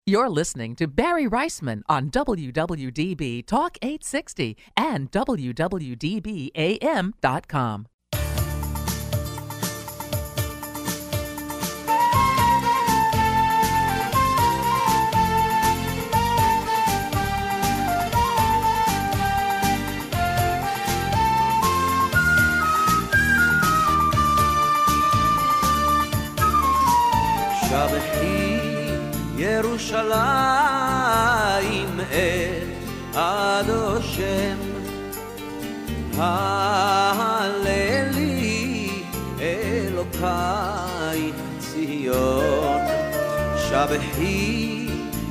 You're listening to Barry Reisman on WWDB Talk 860 and WWDBAM.com. שבחי ירושלים את אדושם הללי אלוקי ציון שבחי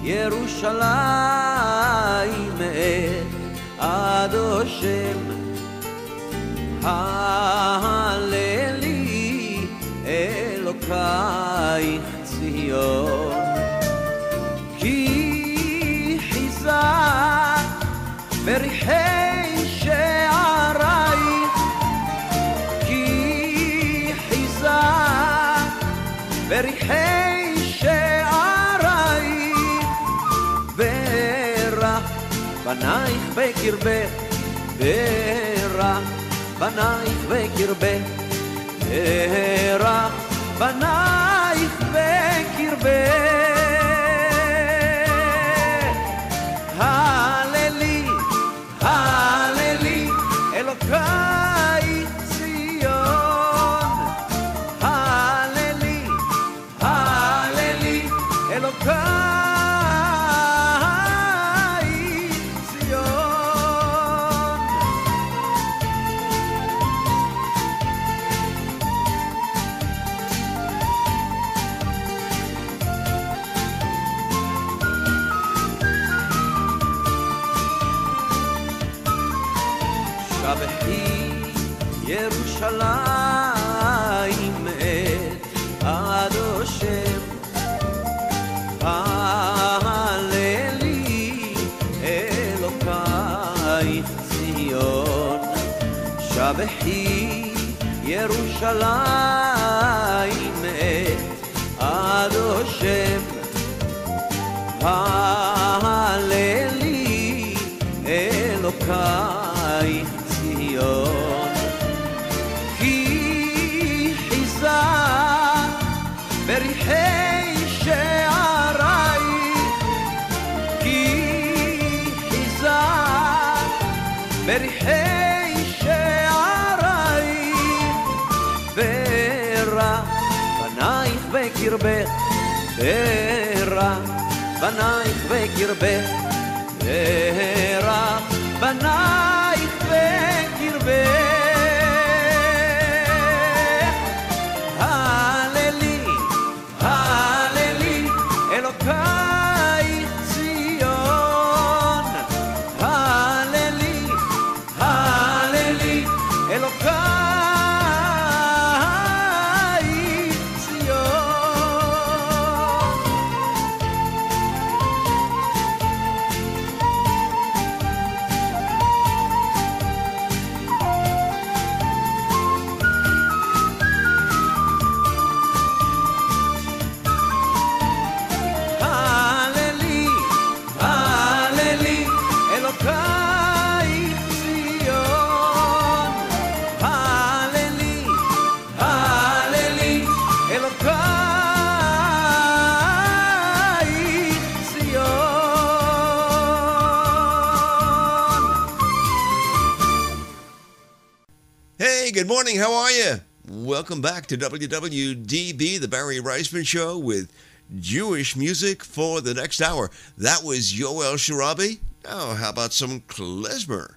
ירושלים את אדושם הללי אלוקי ציון כי חיזק בריחי שערייך כי חיזק בריחי שערייך ורח בנייך בקרבך ורח בנייך בקרבך ורח בנייך בקרבך הללי הללי אלוקי ציון הללי הללי אלוקי ציון שבחי ירושלים את אדושם הללי אלוקי ציון שבחי ירושלים את אדושם הללי אלוקי ציון כי חיזק בריחי שערייך כי חיזק בריחי שערייך ורח בנייך בקרבך ורח בנייך בקרבך ורח בנייך בקרבך הללי הללי אלוקי ציון הללי הללי אלוקי Good morning. How are you? Welcome back to WWDB, the Barry Reisman Show, with Jewish music for the next hour. That was Yoel Sharabi. Now, how about some klezmer?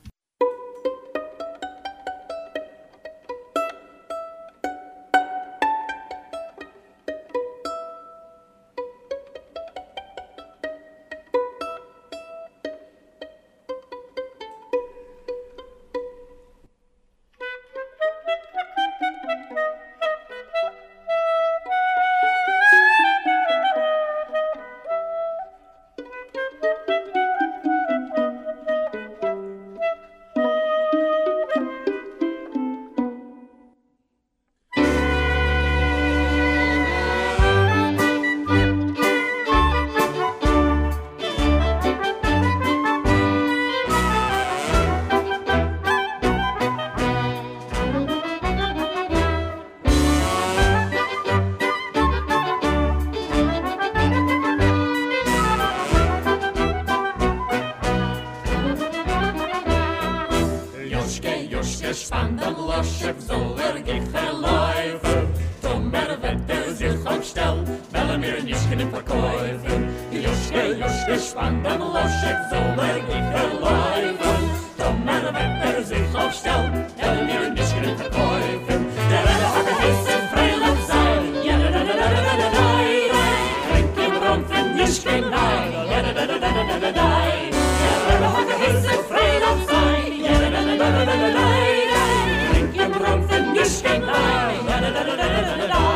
gespannt am Loschef soll gichelaufen. Tommer wird sich aufstellen, weil mir nicht können verkaufen. Juschke, spannt am Loschef soll gichelaufen. Tommer wird sich aufstellen, weil mir nicht können verkaufen. Der Rede hat geheißen, Freiland sein, ja da da da da da da da. Trink im Rumpfen, nicht kein Nein, ja da da da da da da da. Der Rede hat geheißen, Freiland sein, ja da da da da da da da. Trink im Rumpfen, nicht kein Nein, ja da da da da da da da.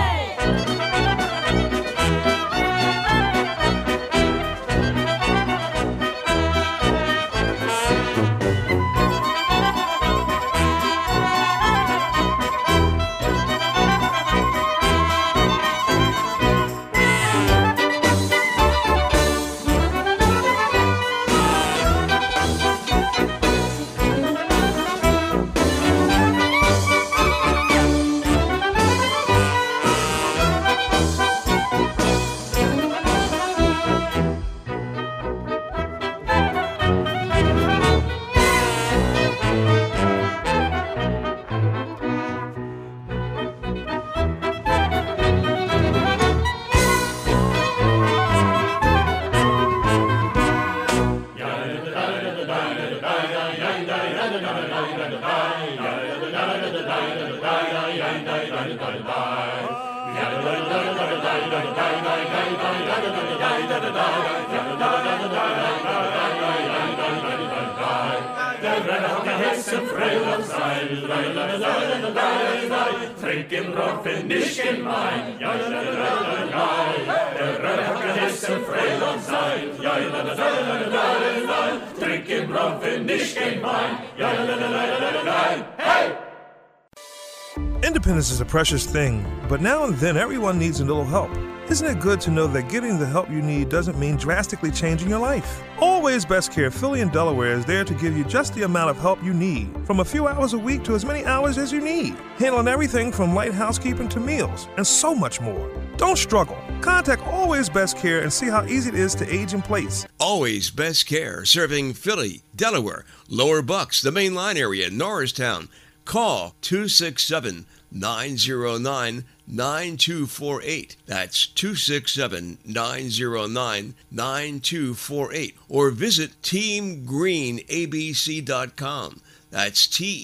Trink im Rumpfen, nicht in Wein, ja ja ja ja ja. Der Röder hat geheißen, Freiland sein, ja ja ja ja ja. Trink im Rumpfen, nicht in Wein, ja ja ja ja ja. Hey! Independence is a precious thing, but now and then everyone needs a little help. Isn't it good to know that getting the help you need doesn't mean drastically changing your life? Always Best Care Philly in Delaware is there to give you just the amount of help you need, from a few hours a week to as many hours as you need, handling everything from light housekeeping to meals, and so much more. Don't struggle. Contact Always Best Care and see how easy it is to age in place. Always Best Care, serving Philly, Delaware, Lower Bucks, the Main Line area, Norristown. Call 267-909-9248. That's 267-909-9248. Or visit teamgreenabc.com. That's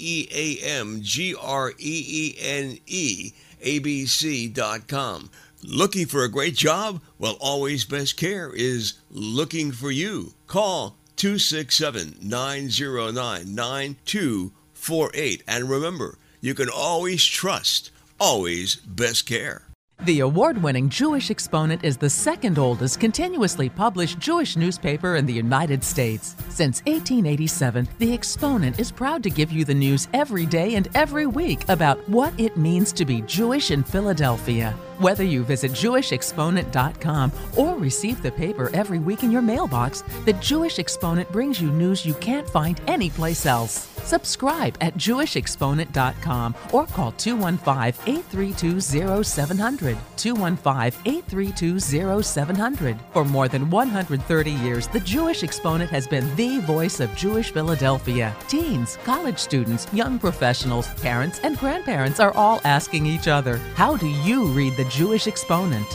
TEAMGREENE ABC.com. Looking for a great job? Well, Always Best Care is looking for you. Call 267-909-9248. And remember, you can always trust Always Best Care. The award-winning Jewish Exponent is the second oldest continuously published Jewish newspaper in the United States. Since 1887, The Exponent is proud to give you the news every day and every week about what it means to be Jewish in Philadelphia. Whether you visit JewishExponent.com or receive the paper every week in your mailbox, the Jewish Exponent brings you news you can't find anyplace else. Subscribe at JewishExponent.com or call 215-832-0700. 215-832-0700. For more than 130 years, the Jewish Exponent has been the voice of Jewish Philadelphia. Teens, college students, young professionals, parents, and grandparents are all asking each other, how do you read the Jewish Exponent?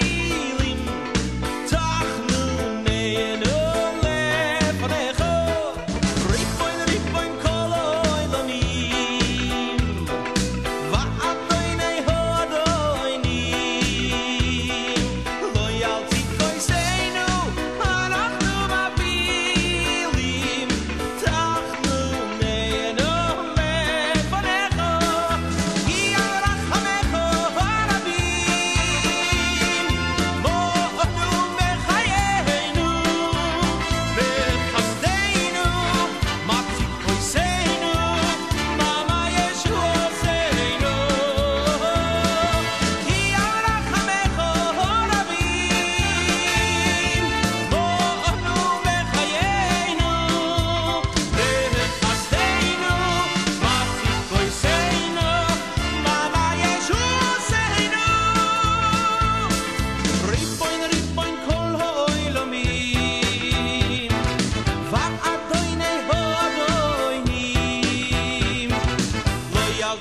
Tach nu nein, oh, lef,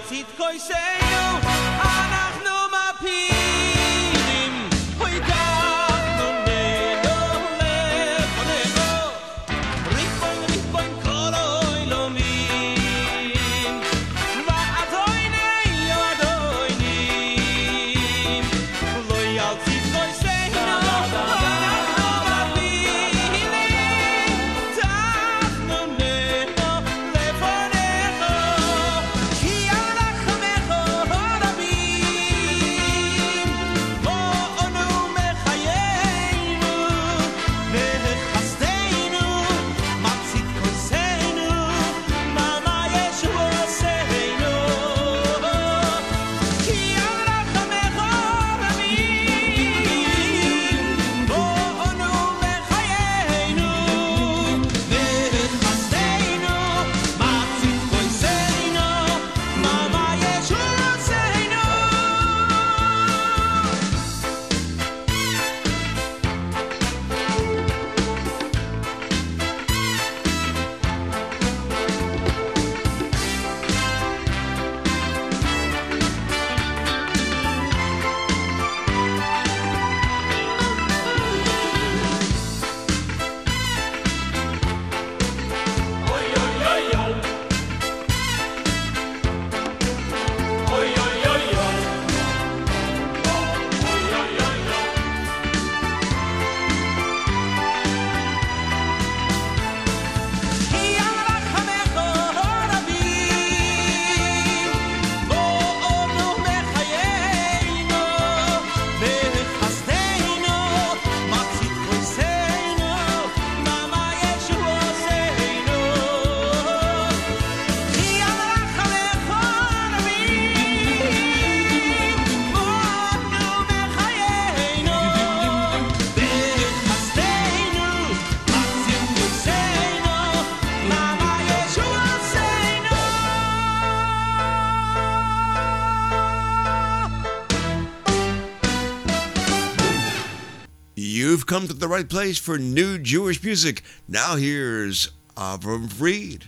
You've come to the right place for new Jewish music. Now here's Avram Fried.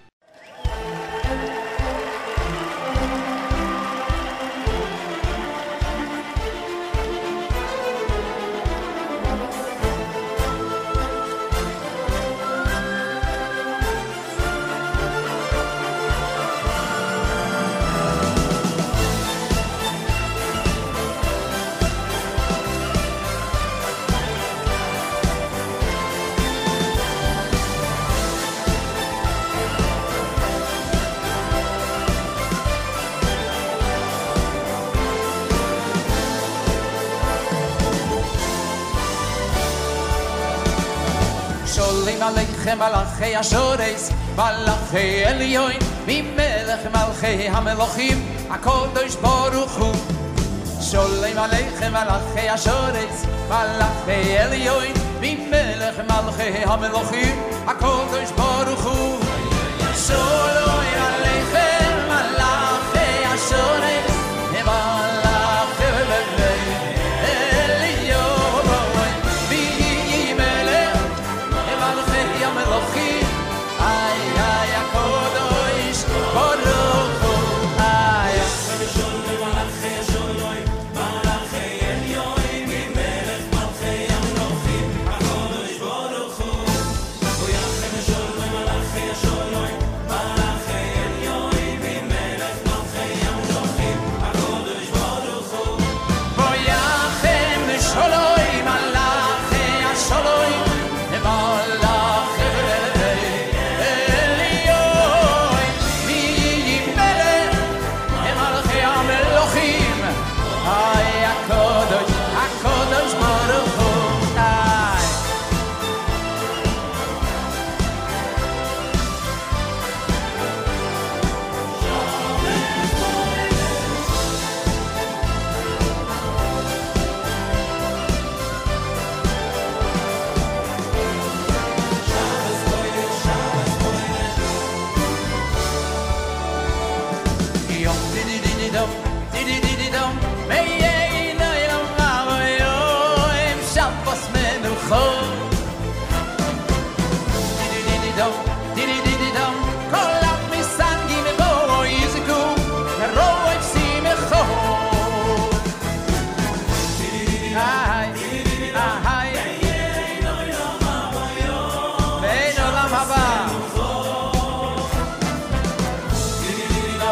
מלאכי השורס, מלאכי עליון, ממלך מלכי המלוכים, הקדוש ברוך הוא. שולם עליכם מלאכי השורס, מלאכי עליון, ממלך מלכי המלוכים, הקדוש ברוך הוא. שולם עליכם מלאכי השורס, מלאכי עליון, ממלך מלכי המלוכים, ay ay הקדוש ברוך הוא.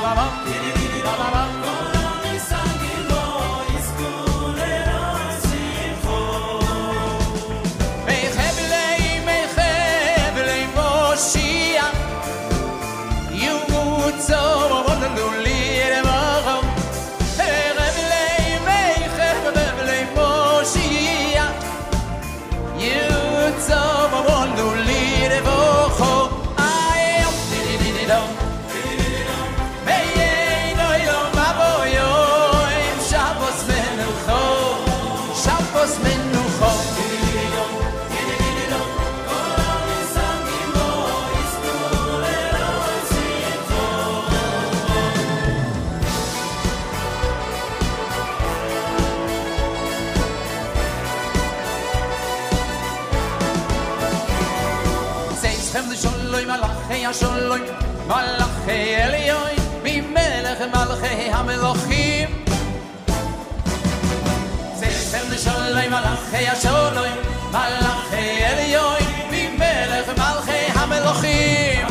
Shalom Malachi Elyon mi melech malchi hamelochim Zeichem Shalom Malachi Shalom Malachi Elyon mi melech malchi hamelochim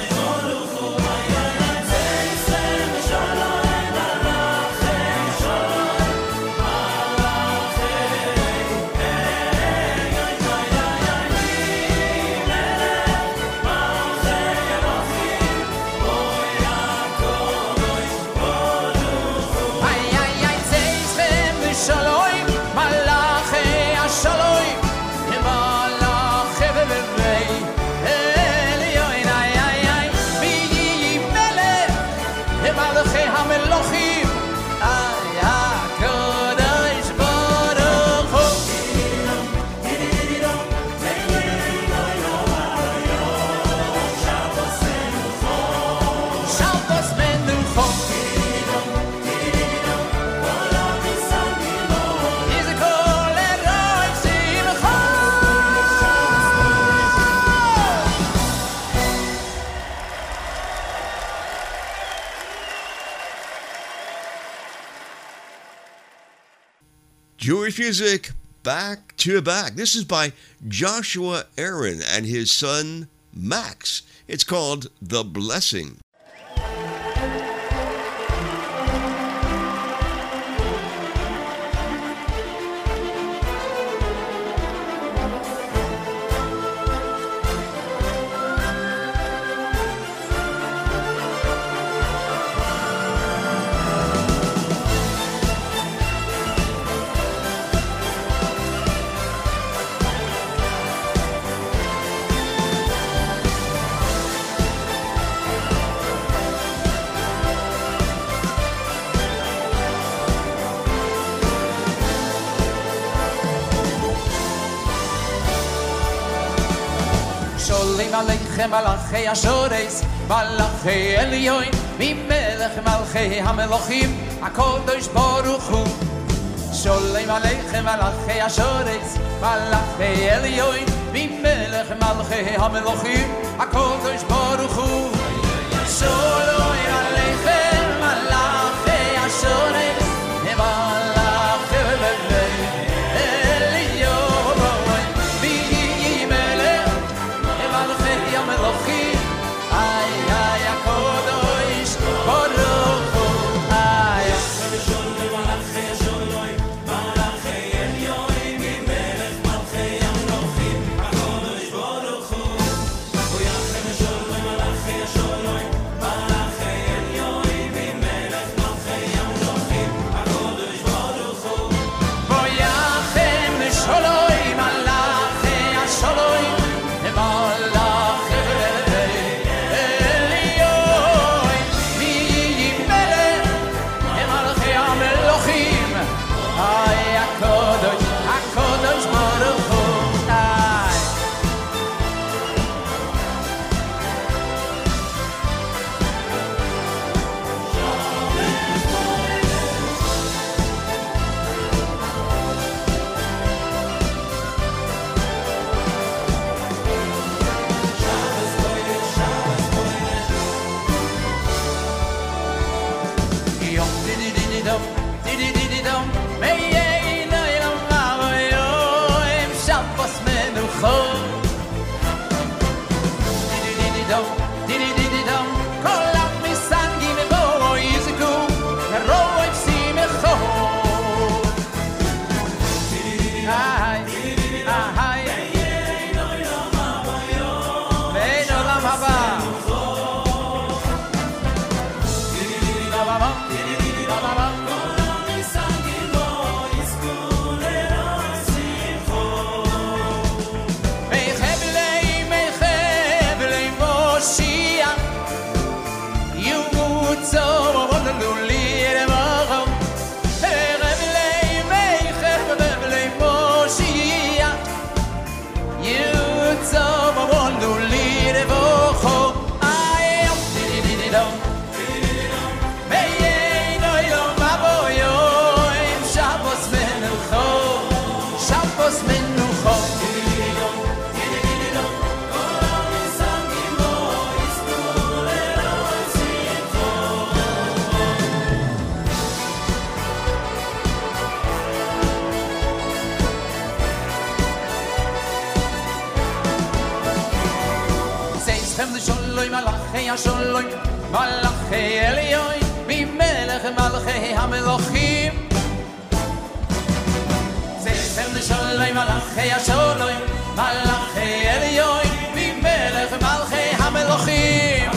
Jewish music, back to back. This is by Joshua Aaron and his son Max. It's called The Blessing. Aleichem Malachi Ashores Malachi Elyon Mi Melech Malchi HaMelochim HaKodesh Baruch Hu Sholem Aleichem Malachi Ashores Malachi Elyon Mi Melech Malchi HaMelochim HaKodesh Baruch Hu Sholem Aleichem Malachi Ashores Malachi Elyon Mi Melech Melochim, ay ay HaKodesh Baruch Hu, ay. Sholem Malachi Sholem Malachi Elyon, Mi Melech Malchi HaMelochim, HaKodesh Baruch Hu. Sholem Malachi Sholem Malachi Elyon, Mi Melech Malchi HaMelochim, HaKodesh Baruch Hu. Sholem Malachi Sholem Kol am misangim bo השולוי מלאכי עליון ממלך מלכי המלוכים צפם לשולוי מלאכי השולוי מלאכי עליון ממלך מלכי המלוכים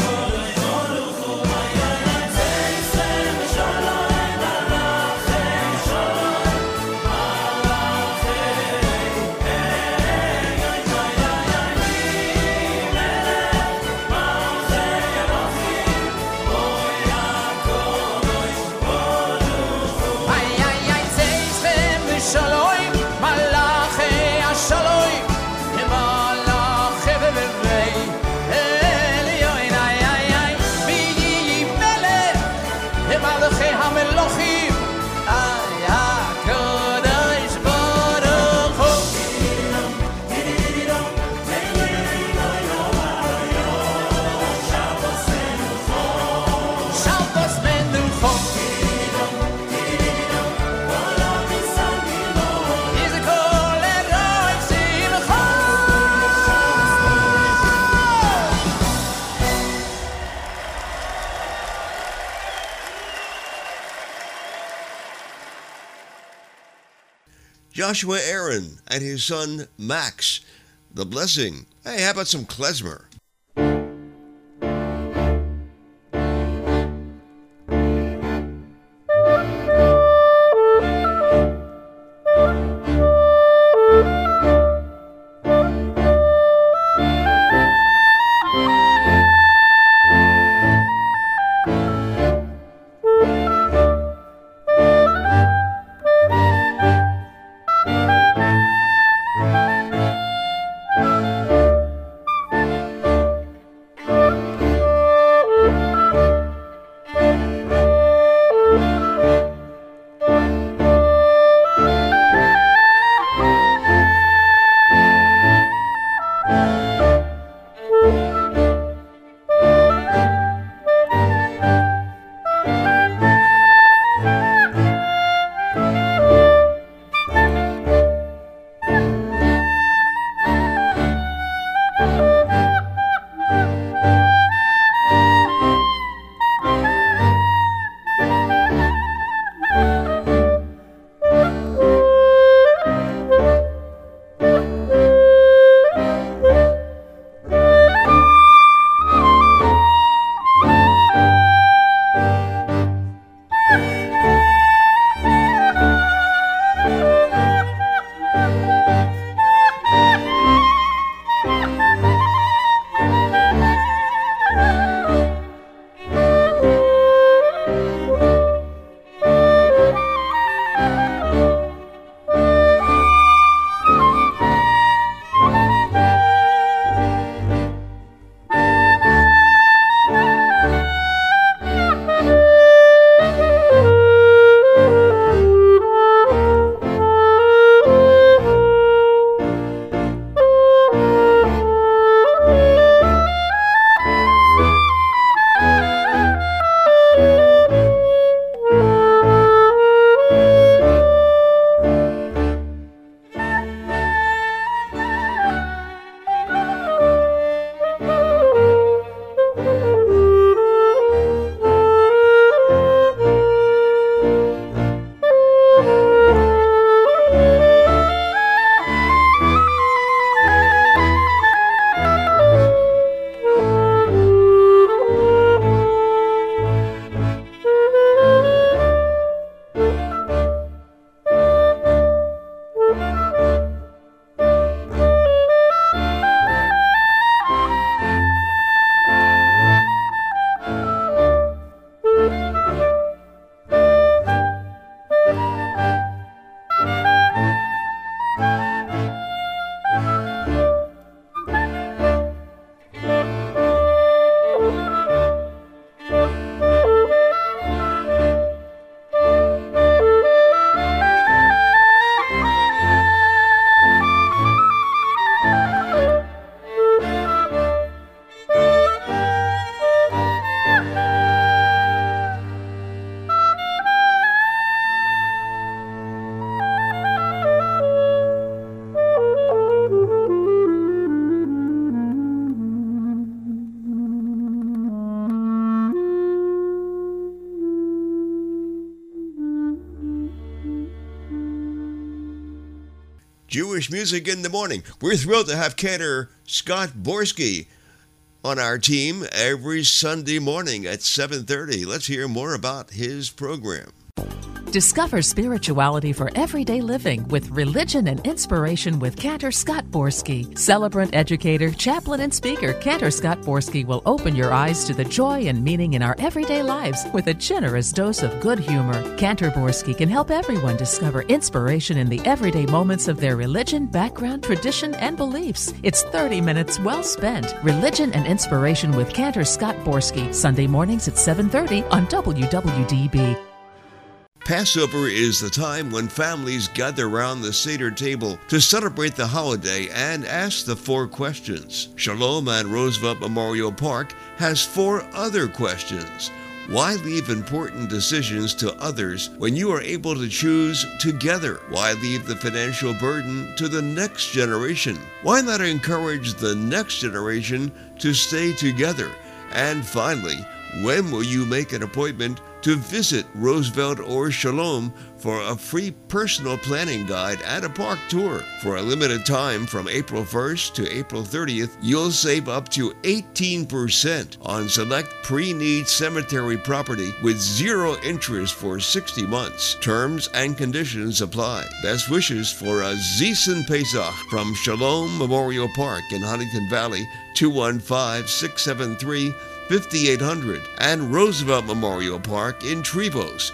Joshua Aaron and his son Max, The Blessing. Hey, how about some klezmer? Jewish Music in the Morning. We're thrilled to have cantor Scott Borsky on our team every Sunday morning at 7:30. Let's hear more about his program. Discover spirituality for everyday living with Religion and Inspiration with Cantor Scott Borsky. Celebrant, educator, chaplain, and speaker, Cantor Scott Borsky will open your eyes to the joy and meaning in our everyday lives with a generous dose of good humor. Cantor Borsky can help everyone discover inspiration in the everyday moments of their religion, background, tradition, and beliefs. It's 30 minutes well spent. Religion and Inspiration with Cantor Scott Borsky, Sunday mornings at 7:30 on WWDB. Passover is the time when families gather around the Seder table to celebrate the holiday and ask the 4 questions. Shalom at Roosevelt Memorial Park has 4 other questions. Why leave important decisions to others when you are able to choose together? Why leave the financial burden to the next generation? Why not encourage the next generation to stay together? And finally, when will you make an appointment to visit Roosevelt or Shalom for a free personal planning guide and a park tour? For a limited time from April 1st to April 30th, you'll save up to 18% on select pre-need cemetery property with 0 interest for 60 months. Terms and conditions apply. Best wishes for a Zisen Pesach from Shalom Memorial Park in Huntington Valley, 215-673-5800, and Roosevelt Memorial Park in Trevose,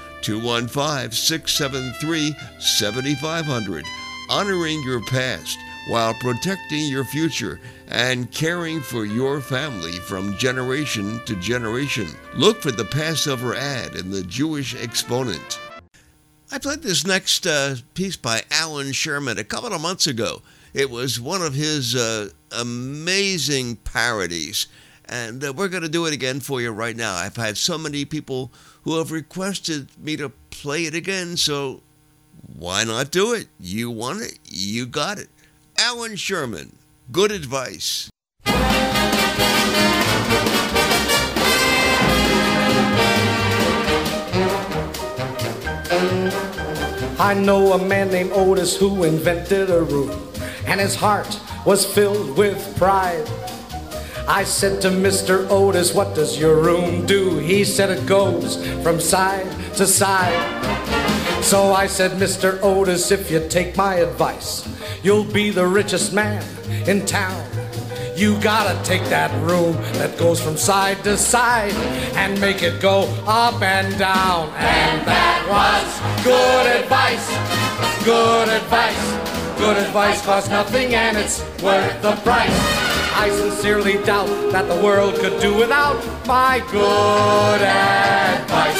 215-673-7500. Honoring your past while protecting your future and caring for your family from generation to generation. Look for the Passover ad in the Jewish Exponent. I played this next piece by Alan Sherman a couple of months ago. It was one of his amazing parodies. And we're going to do it again for you right now. I've had so many people who have requested me to play it again, so why not do it? You want it, you got it. Alan Sherman, Good Advice. I know a man named Otis who invented a room, and his heart was filled with pride. I said to Mr. Otis, what does your room do? He said it goes from side to side. So I said, Mr. Otis, if you take my advice, you'll be the richest man in town. You gotta take that room that goes from side to side and make it go up and down. And that was good advice, good advice. Good advice costs nothing and it's worth the price. I sincerely doubt that the world could do without my good advice.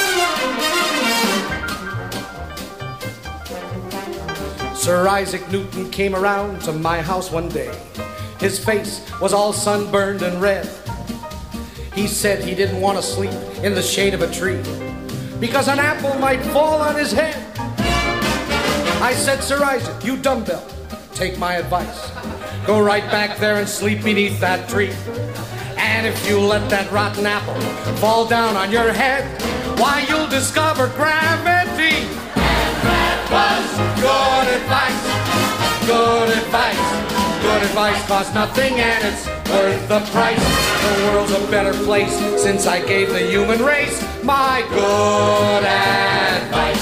Sir Isaac Newton came around to my house one day. His face was all sunburned and red. He said he didn't want to sleep in the shade of a tree because an apple might fall on his head. I said, Sir Isaac, you dumbbell, take my advice. Go right back there and sleep beneath that tree. And if you let that rotten apple fall down on your head, why, you'll discover gravity. And that was good advice, good advice. Good advice costs nothing and it's worth the price. The world's a better place since I gave the human race my good advice.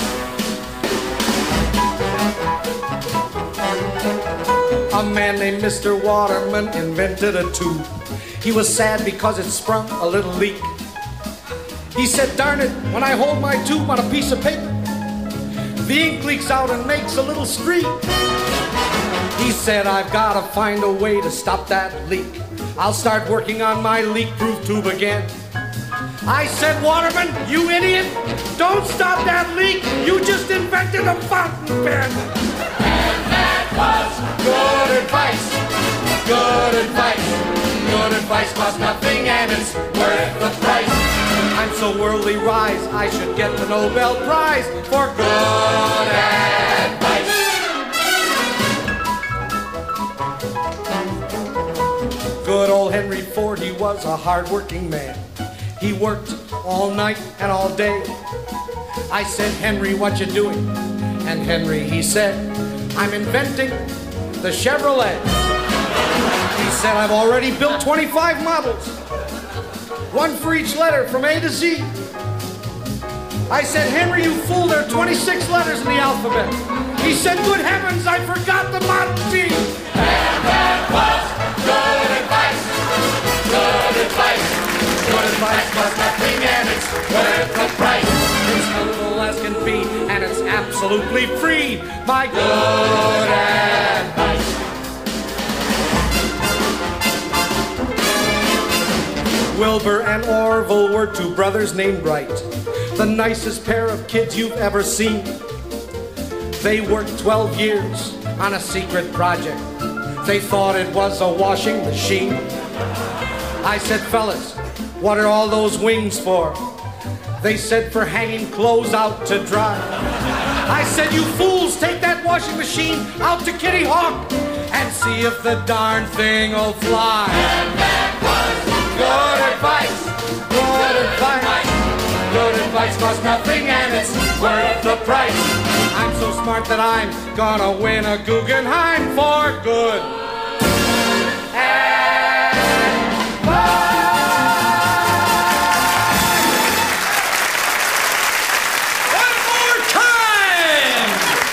A man named Mr. Waterman invented a tube. He was sad because it sprung a little leak. He said, darn it, when I hold my tube on a piece of paper, the ink leaks out and makes a little streak. He said, I've got to find a way to stop that leak. I'll start working on my leak-proof tube again. I said, Waterman, you idiot, don't stop that leak. You just invented a fountain pen. And that was good advice, good advice. Good advice costs nothing and it's worth the price. I'm so worldly wise, I should get the Nobel Prize for good advice. Good old Henry Ford, he was a hard-working man. He worked all night and all day. I said, Henry, what you doing? And Henry, he said, I'm inventing the Chevrolet. He said, I've already built 25 models. One for each letter from A to Z. I said, Henry, you fool, there are 26 letters in the alphabet. He said, good heavens, I forgot the Model T. And that was good advice. Good advice. Good advice costs nothing and it's worth the price. It's little as can be and it's absolutely free. My good advice. Wilbur and Orville were two brothers named Wright, the nicest pair of kids you've ever seen. They worked 12 years on a secret project. They thought it was a washing machine. I said, fellas, what are all those wings for? They said, for hanging clothes out to dry. I said, you fools, take that washing machine out to Kitty Hawk and see if the darn thing will fly. And that was Good advice, good advice. Good advice costs nothing and it's worth the price. I'm so smart that I'm gonna win a Guggenheim for good advice. One more time!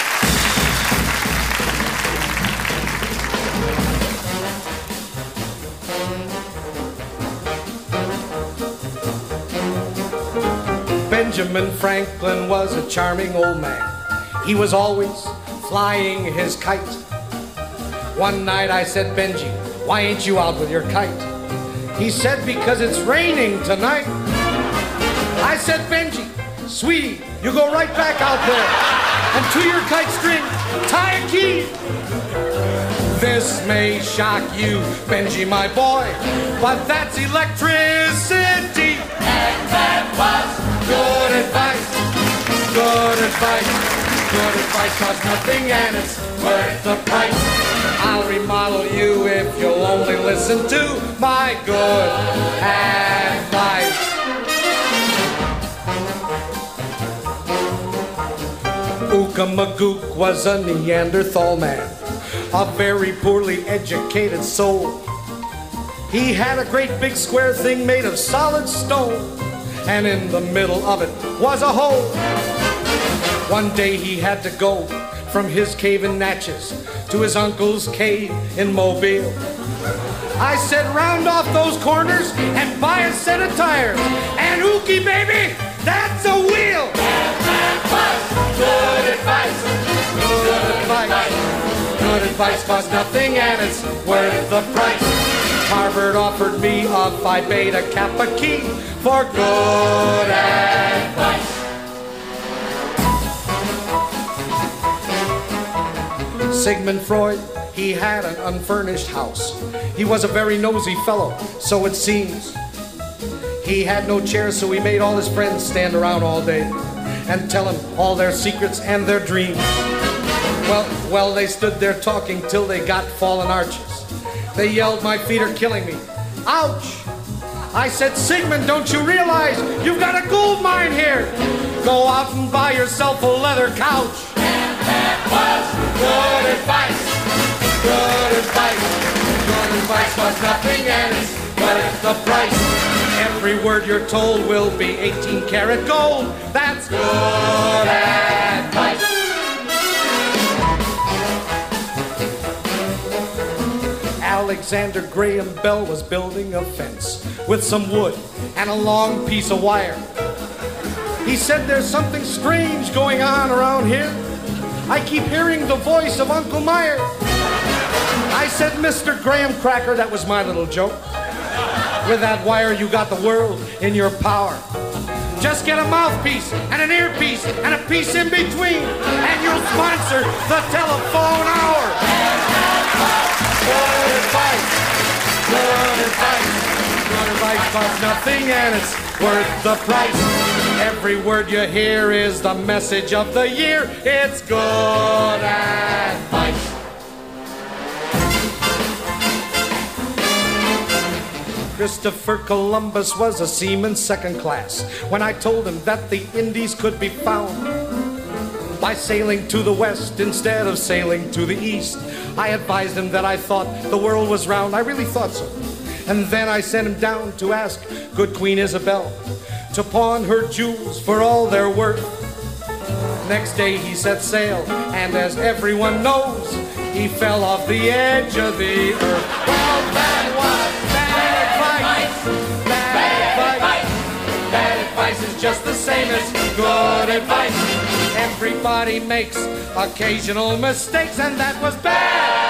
Benjamin Franklin was a charming old man. He was always flying his kite. One night I said, Benji, why ain't you out with your kite? He said, because it's raining tonight. I said, Benji, sweetie, you go right back out there and to your kite string, tie a key. This may shock you, Benji, my boy, but that's electricity. and that was Good advice, good advice. Good advice costs nothing and it's worth the price. I'll remodel you if you'll only listen to my good advice. Ookamagook was a Neanderthal man, a very poorly educated soul. He had a great big square thing made of solid stone, and in the middle of it was a hole. One day he had to go from his cave in Natchez to his uncle's cave in Mobile. I said, round off those corners and buy a set of tires. And Ookie, baby, that's a wheel. good advice. Good advice. Good advice costs nothing and it's worth the price. Harvard offered me a Phi Beta Kappa key for good advice. Sigmund Freud, he had an unfurnished house. He was a very nosy fellow, so it seems. He had no chairs, so he made all his friends stand around all day and tell him all their secrets and their dreams. Well, they stood there talking till they got fallen arches. They yelled, my feet are killing me. Ouch! I said, Sigmund, don't you realize you've got a gold mine here? Go out and buy yourself a leather couch. And that was good advice. Good advice. Good advice costs nothing and it's worth the price. Every word you're told will be 18 karat gold. That's good advice. Alexander Graham Bell was building a fence with some wood and a long piece of wire. He said, there's something strange going on around here. I keep hearing the voice of Uncle Meyer. I said, Mr. Graham Cracker, that was my little joke. With that wire, you got the world in your power. Just get a mouthpiece and an earpiece and a piece in between, and you'll sponsor the telephone hour. Good advice. Good advice. Good advice costs nothing and it's worth the price. Every word you hear is the message of the year. It's good advice. Christopher Columbus was a seaman second class. When I told him that the Indies could be found, by sailing to the west instead of sailing to the east. I advised him that I thought the world was round. I really thought so. And then I sent him down to ask good Queen Isabel to pawn her jewels for all they're worth. Next day he set sail, and as everyone knows, he fell off the edge of the earth. Well, that was bad advice. Bad advice. Bad advice is just the same as good advice. Everybody makes occasional mistakes, and that was bad.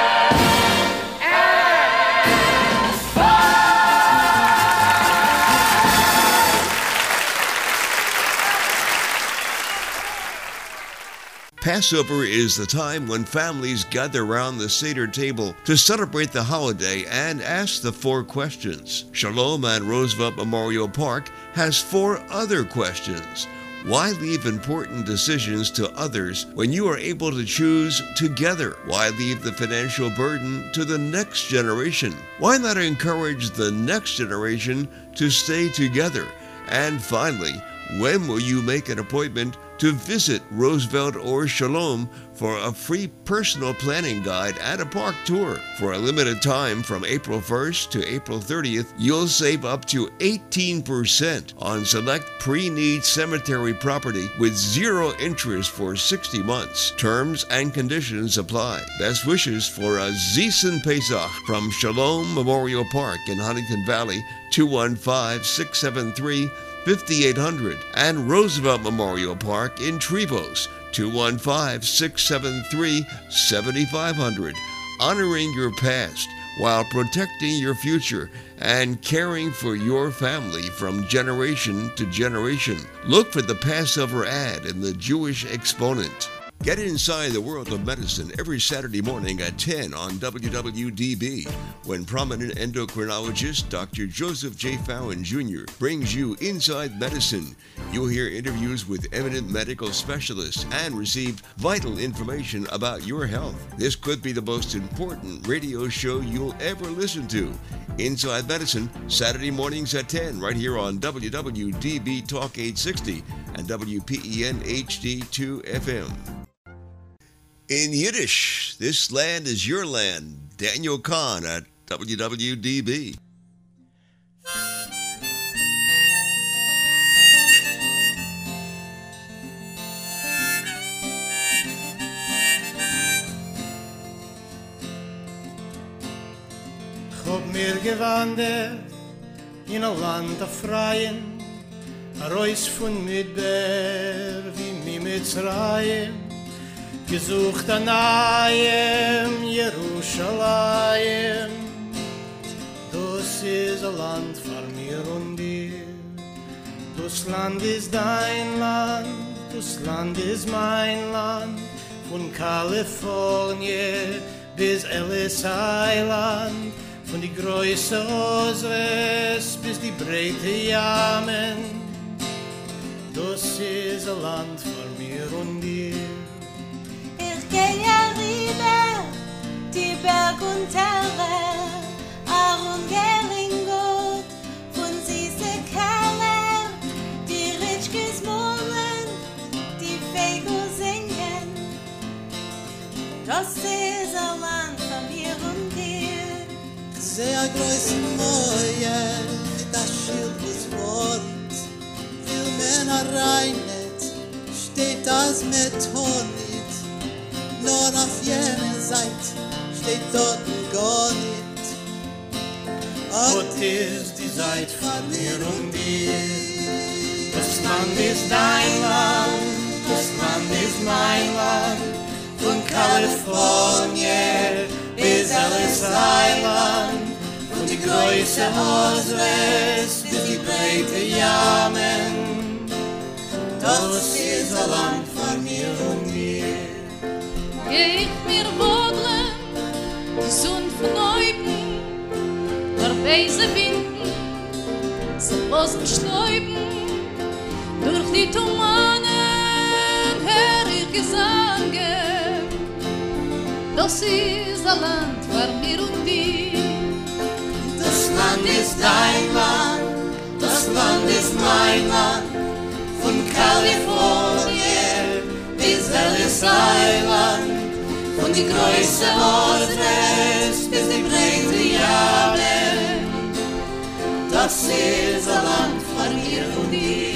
Passover is the time when families gather around the Seder table to celebrate the holiday and ask the 4 questions. Shalom at Roosevelt Memorial Park has 4 other questions. Why leave important decisions to others when you are able to choose together? Why leave the financial burden to the next generation? Why not encourage the next generation to stay together? And finally, when will you make an appointment to visit Roosevelt or Shalom for a free personal planning guide and a park tour? For a limited time from April 1st to April 30th, you'll save up to 18% on select pre-need cemetery property with 0 interest for 60 months. Terms and conditions apply. Best wishes for a Zisen Pesach from Shalom Memorial Park in Huntington Valley, 215-673-5800, and Roosevelt Memorial Park in Trevose, 215-673-7500. Honoring your past while protecting your future and caring for your family from generation to generation. Look for the Passover ad in the Jewish Exponent. Get inside the world of medicine every Saturday morning at 10 on WWDB when prominent endocrinologist Dr. Joseph J. Fallon Jr. brings you Inside Medicine. You'll hear interviews with eminent medical specialists and receive vital information about your health. This could be the most important radio show you'll ever listen to. Inside Medicine, Saturday mornings at 10 right here on WWDB Talk 860 and WPEN HD2 FM. In Yiddish, this land is your land. Daniel Kahn at WWDB. Ich hab mir gewandert in ein Land der Freien, a Reus von Midber wie mi Mitzrayim, gesucht an Ayem Jerusalem. Das ist ein Land für mir und dir. Das Land ist dein Land, das Land ist mein Land, von Kalifornien bis Ellis Island, von die Größe Osres bis die breite Yamen. Das ist ein Land für mir und dir. Ich geh ja rüber, die Berg und Täler, Aaron Geringot, von süße Keller, die Ritschkes murmeln, die Vögel singen. Das ist ein Land von mir und dir. Sehr große Moje, mit das Schild des Worts, viel Männer reinet, steht das Metronit. Nur auf jener Seite steht dort gar nicht. Gott ist die Seite von mir und dir. Das Land ist dein Land, das Land ist mein Land, von Kalifornien bis Ellis Island, von die Größe Osres bis die breite Yamen. Das ist ein Land von mir und dir. Ich mir wodeln, die Sonne von Neuben, der Weise Winden, sie losen Stäuben, durch die Tumanen hör ich Gesangen. Das ist ein Land für mir und dir. Das Land ist dein Land, das Land ist mein Land, von Kalifornien bis Ellis von die Größe Ostwest bis die breite Jahre. Das ist ein Land von mir und dir.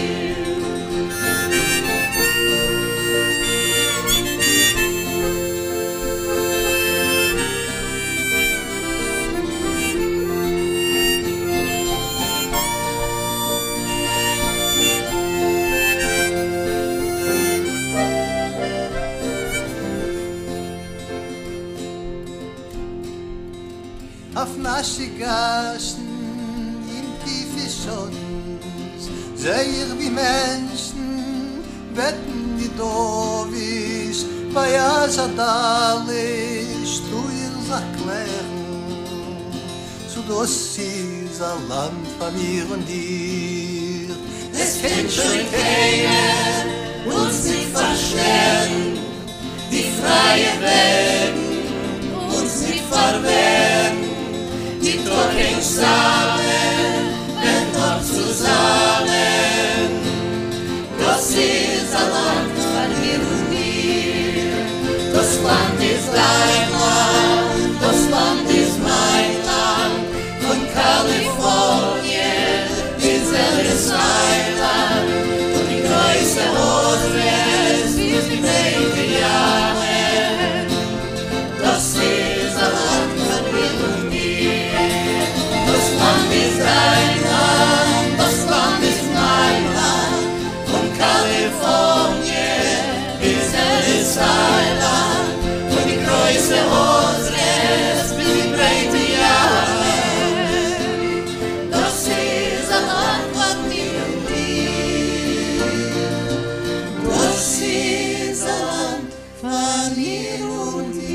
Auf Naschigaschen in tiefe Schons sehr wie Menschen betten die Dovisch bei Asadalisch du ihr erklären so das ist ein Land von mir und dir. Es kennt schon keiner uns nicht verstehen, die freie Welt uns nicht verwehren. Die Trocken zusammen, wenn dort zusammen. Das ist ein Land von mir und dir. Das Land ist dein Land, das Land ist mein Land. Von Kalifornien bis Ellis Island. Und die größte Ostwest bis die breite Jahre. Das ist ein Land von mir und dir. Das Land ist dein Land, das Land ist mein Land. Von Kalifornien bis Ellis Island. Von die größte Ostwest bis die breite Jahre. Das ist ein Land von mir und dir. Das ist ein Land von mir und dir.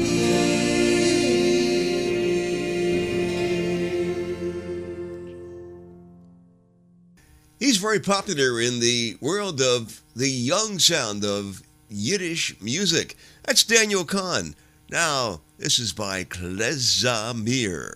He's very popular in the world of the young sound of Yiddish music. That's Daniel Kahn. Now, this is by Klezamir.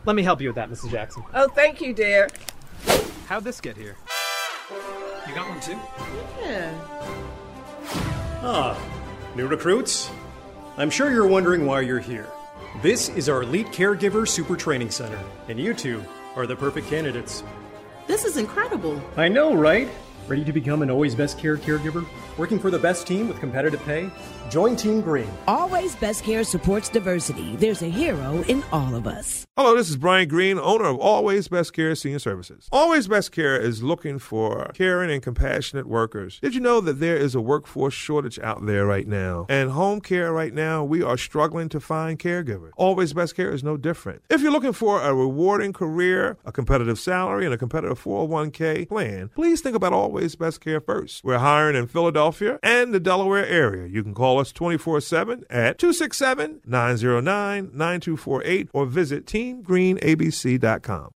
Let me help you with that, Mrs. Jackson. Oh, thank you, dear. How'd this get here? You got one too? Yeah. Ah, new recruits? I'm sure you're wondering why you're here. This is our Elite Caregiver Super Training Center, and you two are the perfect candidates. This is incredible. I know, right? Ready to become an Always Best Care caregiver? Working for the best team with competitive pay? Join Team Green. Always Best Care supports diversity. There's a hero in all of us. Hello, this is Brian Green, owner of Always Best Care Senior Services. Always Best Care is looking for caring and compassionate workers. Did you know that there is a workforce shortage out there right now? And home care right now, we are struggling to find caregivers. Always Best Care is no different. If you're looking for a rewarding career, a competitive salary, and a competitive 401k plan, please think about Always Best Care first. We're hiring in Philadelphia and the Delaware area. You can call us 24/7 at 267-909-9248 or visit teamgreenabc.com.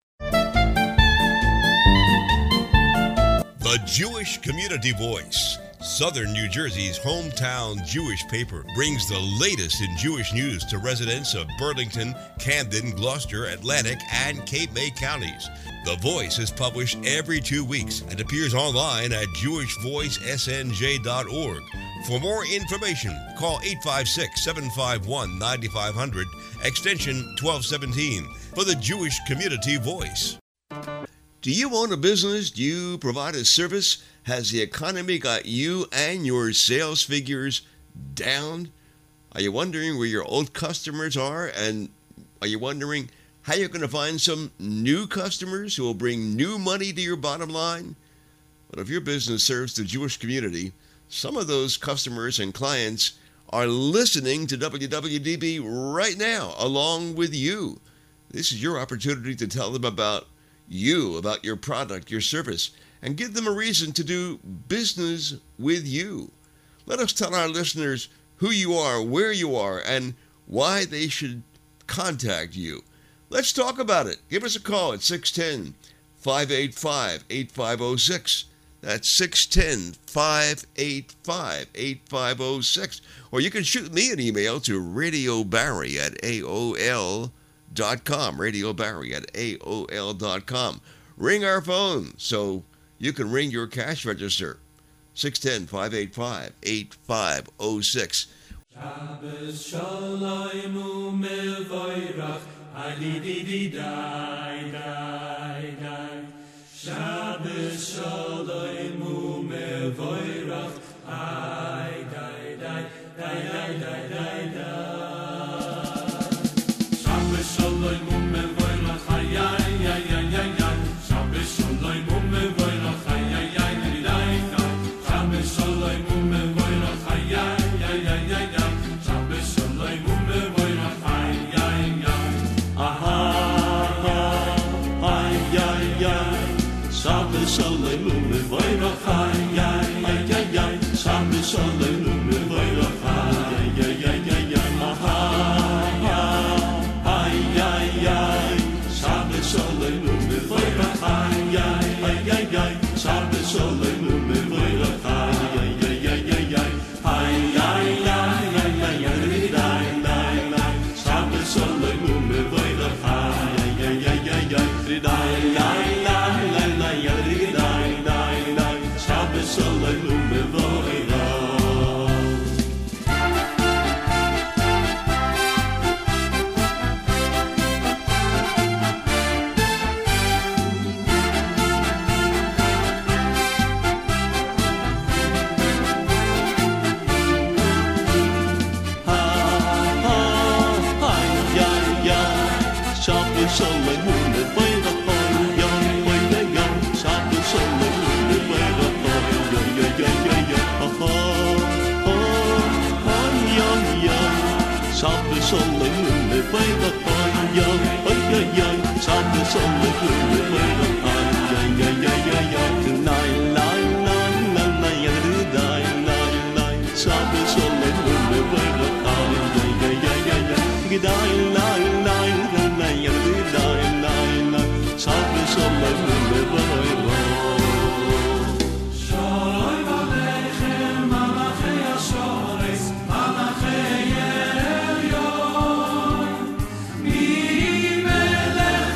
The Jewish Community Voice, Southern New Jersey's hometown Jewish paper, brings the latest in Jewish news to residents of Burlington, Camden, Gloucester, Atlantic, and Cape May counties. The Voice is published every 2 weeks and appears online at jewishvoicesnj.org. For more information, call 856-751-9500, extension 1217, for the Jewish Community Voice. Do you own a business? Do you provide a service? Has the economy got you and your sales figures down? Are you wondering where your old customers are? And are you wondering how you're going to find some new customers who will bring new money to your bottom line? But if your business serves the Jewish community, some of those customers and clients are listening to WWDB right now, along with you. This is your opportunity to tell them about you, about your product, your service, and give them a reason to do business with you. Let us tell our listeners who you are, where you are, and why they should contact you. Let's talk about it. Give us a call at 610-585-8506. That's 610-585-8506. Or you can shoot me an email to radiobarry@aol.com. radiobarry@aol.com. Ring our phone so you can ring your cash register. 610-585-8506. Shabbos shalom u'mevorach, di-di-di-di-dai, dai, dai. Shabbos shalom u'mevorach, dai, dai, dai, dai, dai, dai, dai. Shabbos shalom u'mevorach, ay, ay, ay, ay, ay, ay. Shabbos shalom u'mevorach, ay, ay, ay, ay, ay, ay. Shabbos shalom u'mevorach, ay, ay, ay, ay, ay, ay. Shabbos shalom u'mevorach, ay, ay, ay. Aha, ay, ay, ay. Shabbos shalom u'mevorach, ay, ay, ay, ay, ay. Shabbos shalom u'mevorach, ay, ay, ay, ay, ay. Aha, ay, ay, ay. Shabbos shalom u'mevorach, ay, ay, ay, ay, ay. Shabbos shalom u'mevorach, ay, ay, ay, ay, ay, ay. Ay, ay, ay, ay, ay, ay, ay, ay, ay. Shabbos shalom u'mevorach, ay, ay, ay, ay, ay, ay. Ay, ay, ay, ay, ay, ay. Shabbos shalom u'mevorach. Shabbos shalom u'mevorach, ay, ay, ay, ay, ay. Shabbos shalom u'mevorach, ay, ay, ay, ay, ay, ay. Aha, ay, ay, ay. Shabbos shalom u'mevorach, ay, ay, ay, ay, ay. Shabbos shalom u'mevorach, ay, ay, ay, ay, ay, ay. Nay, nay, nay, nay, nay, nay, nay, nay. Shabbos shalom u'mevorach, ay, ay, ay, ay, ay, ay. G'day, nay, nay, nay, nay, nay, nay, nay. Shabbos shalom u'mevorach. Shalom aleichem, malachei hashores, malachei Elyon. Mi melech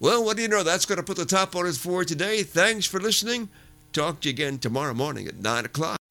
Well, what do you know? That's going to put the top on it for today. Thanks for listening. Talk to you again tomorrow morning at 9 o'clock.